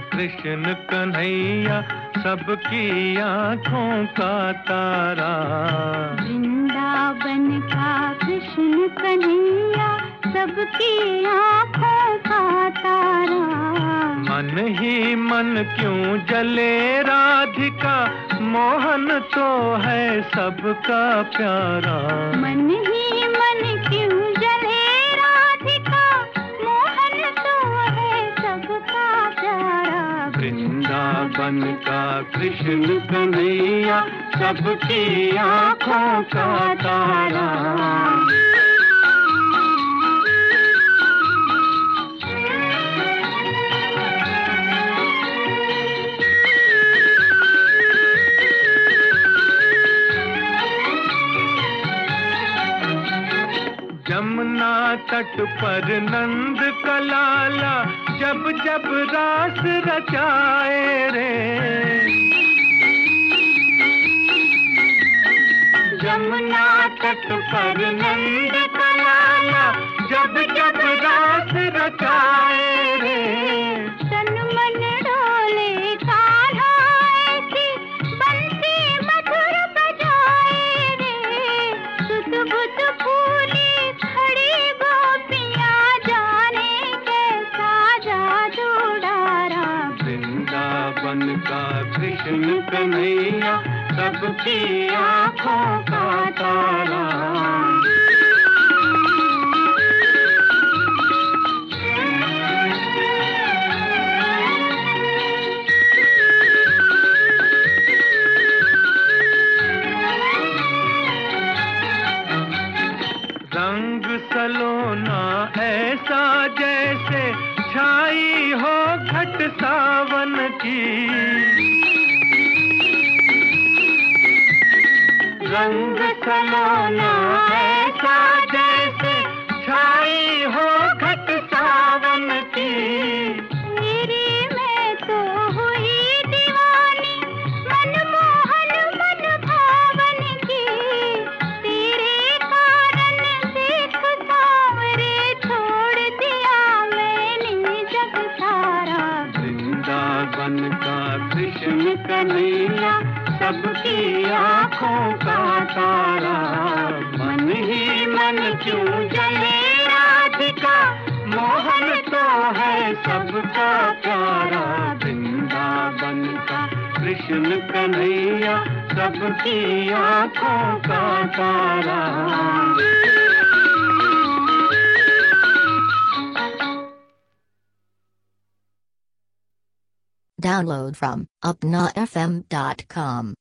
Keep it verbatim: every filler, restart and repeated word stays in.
कृष्ण कन्हैया सबकी आँखों का तारा। वृंदावन का कृष्ण कन्हैया सबकी आँखों का तारा। मन ही मन क्यों जले राधिका, मोहन तो है सबका प्यारा। मन ही मन क्यों जले राधिका, मोहन तो है सबका प्यारा। वृंदावन का कृष्ण कन्हैया सबकी आँखों का तारा। यमुना तट पर नंद का लाला जब जब रास रचाए रे। यमुना तट पर नंद का लाला जब जब रास रचाए रे। तन मन डोले कान्हा ऐसी बंसी मधुर बजाए रे। सुध बुध फूली खड़ी गोपियाँ जाने कैसा जादू डारा। वृंदावन का कृष्ण कन्हैया सबकी आँखों का तारा। रंग सलोना ऐसा जैसे छाई हो घट सावन की। रंग सलोना ऐसा जैसे छाई हो घट सावन की। तेरी मैं तो हुई दीवानी, मनमोहन मन भावन की। तेरे कारण देख सांवरे छोड़ दिया मैंने जग सारा। वृंदावन का कृष्ण कन्हैया सबकी आँखों का तारा। मन ही मन क्यों जले राधिका, मोहन तो है सबका प्यारा। वृंदावन का कृष्ण कन्हैया सबकी आँखों का तारा। Download from upna f m dot com.